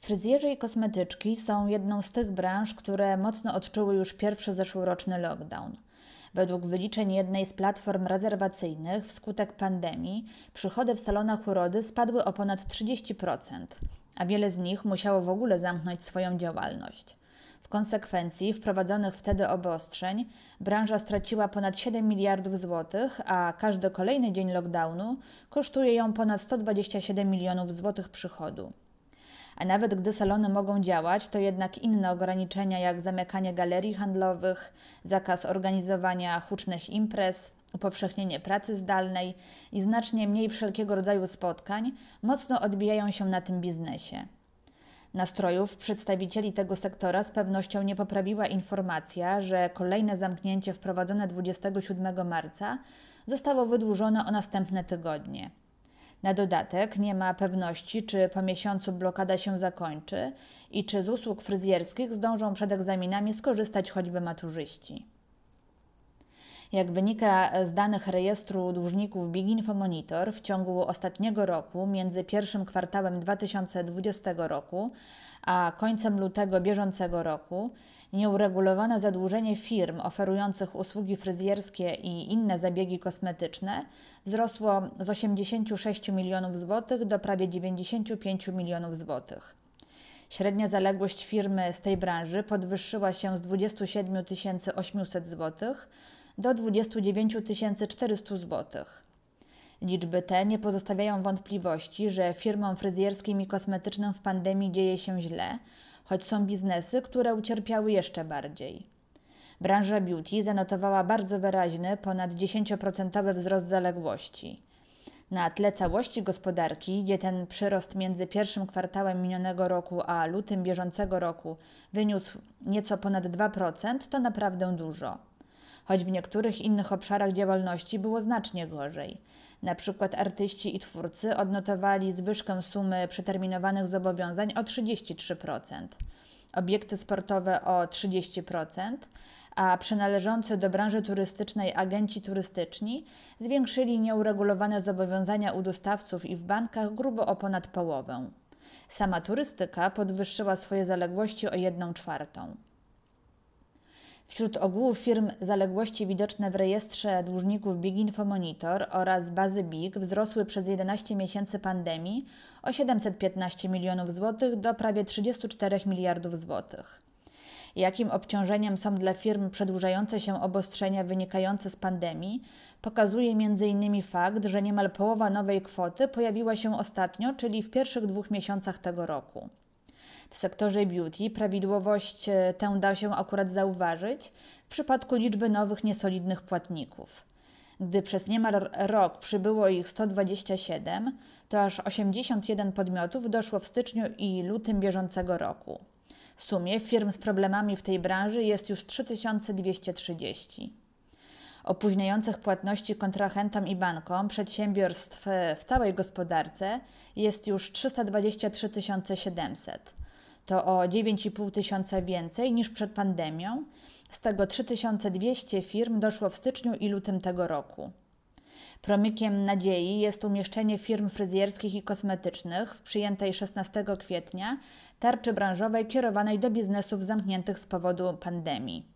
Fryzjerzy i kosmetyczki są jedną z tych branż, które mocno odczuły już pierwszy zeszłoroczny lockdown. Według wyliczeń jednej z platform rezerwacyjnych wskutek pandemii przychody w salonach urody spadły o ponad 30%, a wiele z nich musiało w ogóle zamknąć swoją działalność. W konsekwencji wprowadzonych wtedy obostrzeń branża straciła ponad 7 miliardów złotych, a każdy kolejny dzień lockdownu kosztuje ją ponad 127 milionów złotych przychodu. A nawet gdy salony mogą działać, to jednak inne ograniczenia jak zamykanie galerii handlowych, zakaz organizowania hucznych imprez, upowszechnienie pracy zdalnej i znacznie mniej wszelkiego rodzaju spotkań mocno odbijają się na tym biznesie. Nastrojów przedstawicieli tego sektora z pewnością nie poprawiła informacja, że kolejne zamknięcie wprowadzone 27 marca zostało wydłużone o następne tygodnie. Na dodatek nie ma pewności, czy po miesiącu blokada się zakończy i czy z usług fryzjerskich zdążą przed egzaminami skorzystać choćby maturzyści. Jak wynika z danych rejestru dłużników Big Monitor, w ciągu ostatniego roku, między pierwszym kwartałem 2020 roku a końcem lutego bieżącego roku, nieuregulowane zadłużenie firm oferujących usługi fryzjerskie i inne zabiegi kosmetyczne wzrosło z 86 milionów złotych do prawie 95 milionów złotych. Średnia zaległość firmy z tej branży podwyższyła się z 27 800 zł do 29 400 zł. Liczby te nie pozostawiają wątpliwości, że firmom fryzjerskim i kosmetycznym w pandemii dzieje się źle, choć są biznesy, które ucierpiały jeszcze bardziej. Branża beauty zanotowała bardzo wyraźny, ponad 10% wzrost zaległości. Na tle całości gospodarki, gdzie ten przyrost między pierwszym kwartałem minionego roku a lutym bieżącego roku wyniósł nieco ponad 2%, to naprawdę dużo. Choć w niektórych innych obszarach działalności było znacznie gorzej. Na przykład artyści i twórcy odnotowali zwyżkę sumy przeterminowanych zobowiązań o 33%, obiekty sportowe o 30%, a przynależący do branży turystycznej agenci turystyczni zwiększyli nieuregulowane zobowiązania u dostawców i w bankach grubo o ponad połowę. Sama turystyka podwyższyła swoje zaległości o 1/4. Wśród ogółu firm zaległości widoczne w rejestrze dłużników Big Monitor oraz bazy BIG wzrosły przez 11 miesięcy pandemii o 715 milionów złotych do prawie 34 miliardów złotych. Jakim obciążeniem są dla firm przedłużające się obostrzenia wynikające z pandemii, pokazuje m.in. fakt, że niemal połowa nowej kwoty pojawiła się ostatnio, czyli w pierwszych 2 miesiącach tego roku. W sektorze beauty prawidłowość tę da się akurat zauważyć w przypadku liczby nowych niesolidnych płatników. Gdy przez niemal rok przybyło ich 127, to aż 81 podmiotów doszło w styczniu i lutym bieżącego roku. W sumie firm z problemami w tej branży jest już 3230. Opóźniających płatności kontrahentom i bankom przedsiębiorstw w całej gospodarce jest już 323 700. To o 9,5 tysiąca więcej niż przed pandemią. Z tego 3200 firm doszło w styczniu i lutym tego roku. Promykiem nadziei jest umieszczenie firm fryzjerskich i kosmetycznych w przyjętej 16 kwietnia tarczy branżowej kierowanej do biznesów zamkniętych z powodu pandemii.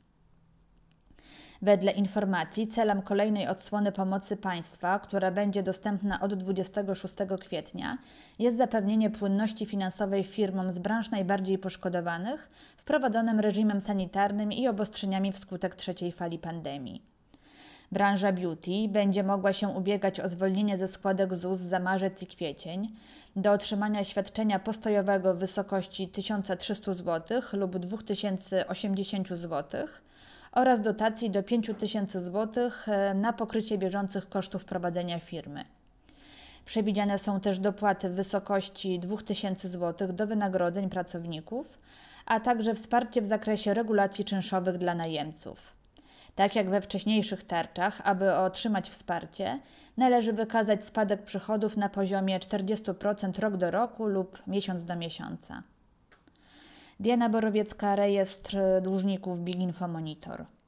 Wedle informacji celem kolejnej odsłony pomocy państwa, która będzie dostępna od 26 kwietnia, jest zapewnienie płynności finansowej firmom z branż najbardziej poszkodowanych wprowadzonym reżimem sanitarnym i obostrzeniami wskutek trzeciej fali pandemii. Branża beauty będzie mogła się ubiegać o zwolnienie ze składek ZUS za marzec i kwiecień do otrzymania świadczenia postojowego w wysokości 1300 zł lub 2080 zł oraz dotacji do 5000 zł na pokrycie bieżących kosztów prowadzenia firmy. Przewidziane są też dopłaty w wysokości 2000 zł do wynagrodzeń pracowników, a także wsparcie w zakresie regulacji czynszowych dla najemców. Tak jak we wcześniejszych tarczach, aby otrzymać wsparcie, należy wykazać spadek przychodów na poziomie 40% rok do roku lub miesiąc do miesiąca. Diana Borowiecka, rejestr dłużników Big Monitor.